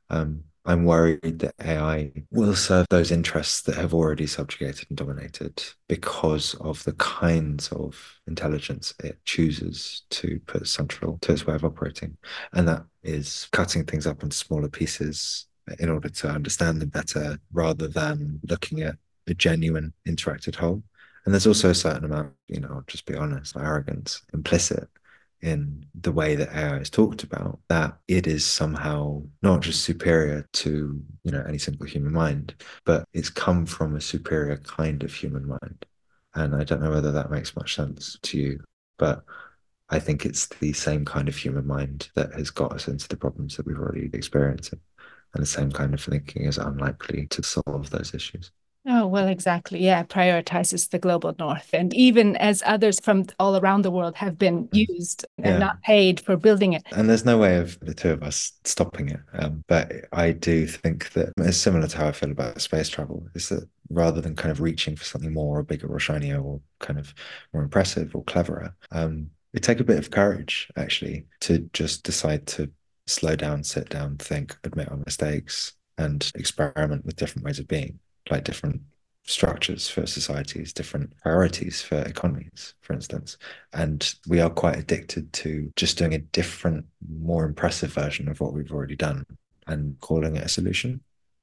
I'm worried that AI will serve those interests that have already subjugated and dominated because of the kinds of intelligence it chooses to put central to its way of operating. And that is cutting things up into smaller pieces in order to understand them better rather than looking at a genuine interacted whole. And there's also a certain amount, I'll just be honest, arrogance implicit in the way that AI is talked about, that it is somehow not just superior to, any single human mind, but it's come from a superior kind of human mind. And I don't know whether that makes much sense to you, but I think it's the same kind of human mind that has got us into the problems that we've already experienced. And the same kind of thinking is unlikely to solve those issues. Oh, well, exactly. Yeah, prioritizes the global north. And even as others from all around the world have been used and not paid for building it. And there's no way of the two of us stopping it. But I do think that it's similar to how I feel about space travel, is that rather than kind of reaching for something more or bigger or shinier or kind of more impressive or cleverer, it takes a bit of courage, actually, to just decide to slow down, sit down, think, admit our mistakes, and experiment with different ways of being, like different structures for societies, different priorities for economies, for instance. And we are quite addicted to just doing a different, more impressive version of what we've already done and calling it a solution.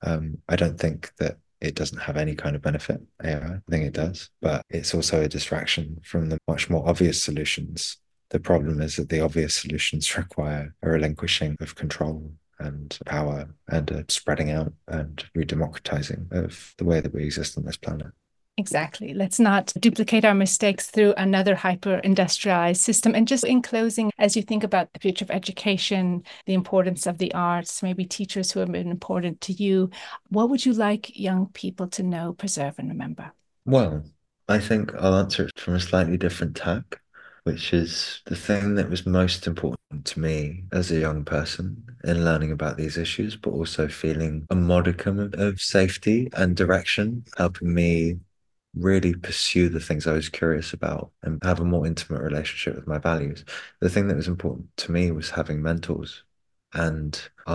I don't think that it doesn't have any kind of benefit, AI. I think it does, but it's also a distraction from the much more obvious solutions. The problem is that the obvious solutions require a relinquishing of control and power and a spreading out and re-democratizing of the way that we exist on this planet. Exactly. Let's not duplicate our mistakes through another hyper-industrialized system. And just in closing, as you think about the future of education, the importance of the arts, maybe teachers who have been important to you, what would you like young people to know, preserve, and remember? Well, I think I'll answer it from a slightly different tack, which is the thing that was most important to me as a young person in learning about these issues, but also feeling a modicum of safety and direction, helping me really pursue the things I was curious about and have a more intimate relationship with my values. The thing that was important to me was having mentors. And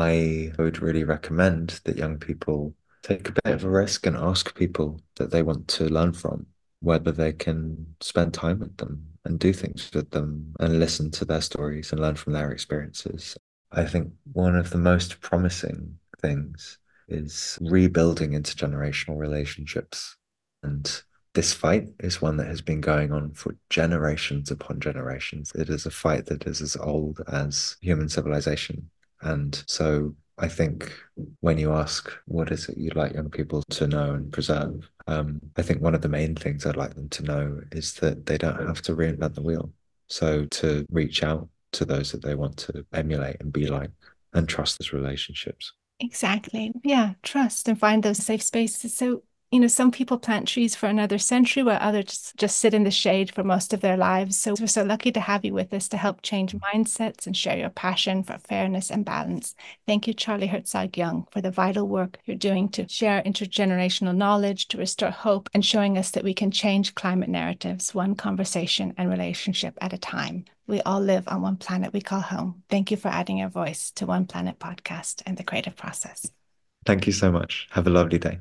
I would really recommend that young people take a bit of a risk and ask people that they want to learn from whether they can spend time with them and do things with them and listen to their stories and learn from their experiences. I think one of the most promising things is rebuilding intergenerational relationships. And this fight is one that has been going on for generations upon generations. It is a fight that is as old as human civilization. And so I think when you ask, what is it you'd like young people to know and preserve? I think one of the main things I'd like them to know is that they don't have to reinvent the wheel. So to reach out to those that they want to emulate and be like and trust those relationships. Exactly. Yeah, trust and find those safe spaces. So, some people plant trees for another century, while others just sit in the shade for most of their lives. So we're so lucky to have you with us to help change mindsets and share your passion for fairness and balance. Thank you, Charlie Herzog-Young, for the vital work you're doing to share intergenerational knowledge, to restore hope, and showing us that we can change climate narratives one conversation and relationship at a time. We all live on one planet we call home. Thank you for adding your voice to One Planet Podcast and the creative process. Thank you so much. Have a lovely day.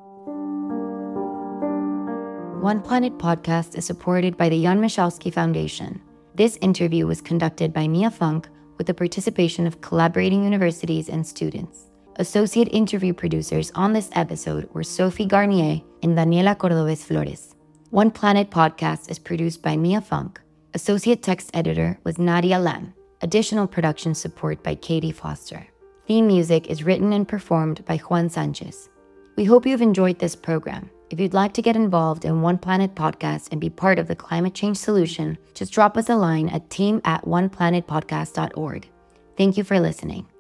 One Planet Podcast is supported by the Jan Michalski Foundation. This interview was conducted by Mia Funk with the participation of collaborating universities and students. Associate interview producers on this episode were Sophie Garnier and Daniela Cordobes Flores. One Planet Podcast is produced by Mia Funk. Associate text editor was Nadia Lam. Additional production support by Katie Foster. Theme music is written and performed by Juan Sanchez. We hope you've enjoyed this program. If you'd like to get involved in One Planet Podcast and be part of the climate change solution, just drop us a line at team@oneplanetpodcast.org. Thank you for listening.